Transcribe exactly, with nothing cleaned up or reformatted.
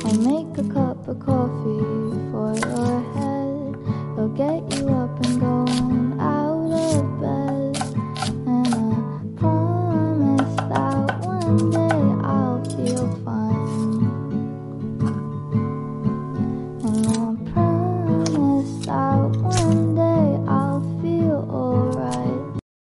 I'll make a cup of coffee for your head. It'll get you